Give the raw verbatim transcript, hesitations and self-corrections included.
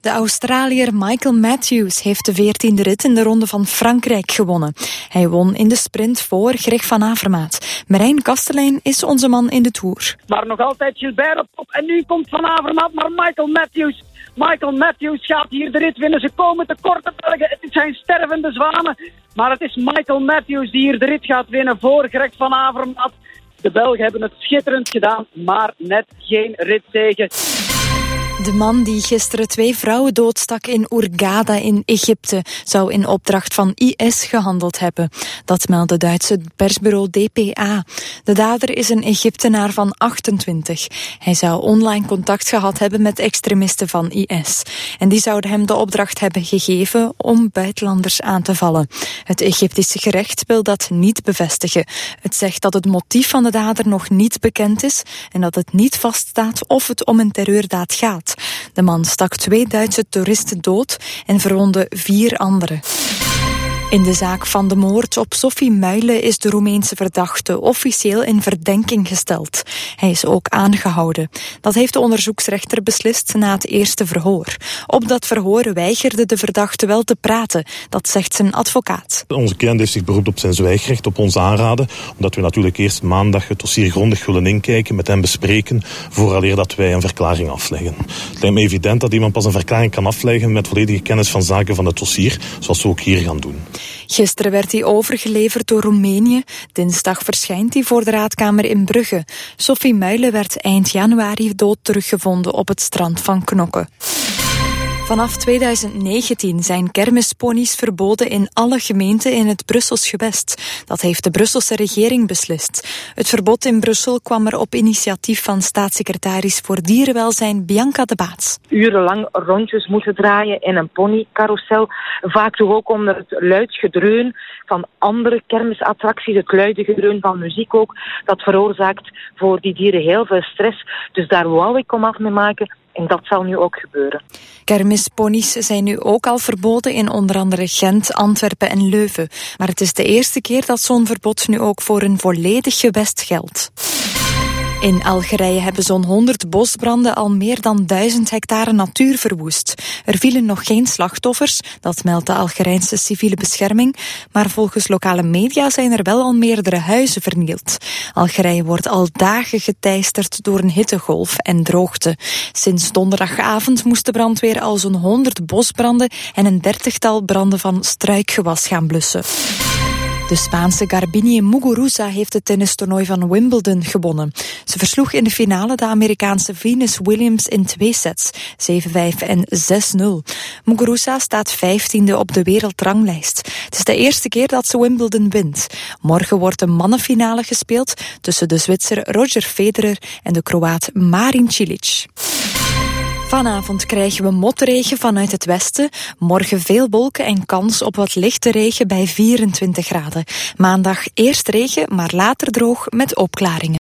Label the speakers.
Speaker 1: De Australiër Michael Matthews heeft de veertiende rit in de Ronde van Frankrijk gewonnen. Hij won in de sprint voor Greg van Avermaat. Marijn Kastelein is onze man in de Tour.
Speaker 2: Maar nog altijd Gilbert op top. En nu komt Van Avermaat naar Michael Matthews. Michael Matthews gaat hier de rit winnen. Ze komen tekort te Belgen. Het zijn stervende zwanen. Maar het is Michael Matthews die hier de rit gaat winnen voor Greg van Avermaat. De Belgen hebben het schitterend gedaan, maar net geen ritzege.
Speaker 1: De man die gisteren twee vrouwen doodstak in Hurghada in Egypte zou in opdracht van I S gehandeld hebben. Dat meldde Duitse persbureau D P A. De dader is een Egyptenaar van achtentwintig. Hij zou online contact gehad hebben met extremisten van I S. En die zouden hem de opdracht hebben gegeven om buitenlanders aan te vallen. Het Egyptische gerecht wil dat niet bevestigen. Het zegt dat het motief van de dader nog niet bekend is en dat het niet vaststaat of het om een terreurdaad gaat. De man stak twee Duitse toeristen dood en verwondde vier anderen. In de zaak van de moord op Sophie Muilen is de Roemeense verdachte officieel in verdenking gesteld. Hij is ook aangehouden. Dat heeft de onderzoeksrechter beslist na het eerste verhoor. Op dat verhoor weigerde de verdachte wel te praten, dat zegt zijn advocaat.
Speaker 3: Onze cliënt heeft zich beroept op zijn zwijgrecht, op ons aanraden, omdat we natuurlijk eerst maandag het dossier grondig willen inkijken, met hem bespreken, vooraleer dat wij een verklaring afleggen. Het lijkt me evident dat iemand pas een verklaring kan afleggen met volledige kennis van zaken van het dossier, zoals we ook hier gaan doen.
Speaker 1: Gisteren werd hij overgeleverd door Roemenië. Dinsdag verschijnt hij voor de raadkamer in Brugge. Sophie Muilen werd eind januari dood teruggevonden op het strand van Knokke. Vanaf tweeduizend negentien zijn kermisponies verboden in alle gemeenten in het Brussels gewest. Dat heeft de Brusselse regering beslist. Het verbod in Brussel kwam er op initiatief van staatssecretaris voor dierenwelzijn Bianca de Baets.
Speaker 4: Urenlang rondjes moeten draaien in een ponycarousel. Vaak toch ook onder het luid gedreun van andere kermisattracties, het luide gedreun van muziek ook. Dat veroorzaakt voor die dieren heel veel stress. Dus daar wou ik om af mee maken. En dat zal nu ook gebeuren.
Speaker 1: Kermisponies zijn nu ook al verboden in onder andere Gent, Antwerpen en Leuven. Maar het is de eerste keer dat zo'n verbod nu ook voor een volledig gewest geldt. In Algerije hebben zo'n honderd bosbranden al meer dan duizend hectare natuur verwoest. Er vielen nog geen slachtoffers, dat meldt de Algerijnse civiele bescherming, maar volgens lokale media zijn er wel al meerdere huizen vernield. Algerije wordt al dagen geteisterd door een hittegolf en droogte. Sinds donderdagavond moest de brandweer al zo'n honderd bosbranden en een dertigtal branden van struikgewas gaan blussen. De Spaanse Garbiñe Muguruza heeft het tennistoernooi van Wimbledon gewonnen. Ze versloeg in de finale de Amerikaanse Venus Williams in twee sets, zeven vijf en zes nul. Muguruza staat vijftiende op de wereldranglijst. Het is de eerste keer dat ze Wimbledon wint. Morgen wordt de mannenfinale gespeeld tussen de Zwitser Roger Federer en de Kroaat Marin Cilic. Vanavond krijgen we motregen vanuit het westen. Morgen veel wolken en kans op wat lichte regen bij vierentwintig graden. Maandag eerst regen, maar later droog met opklaringen.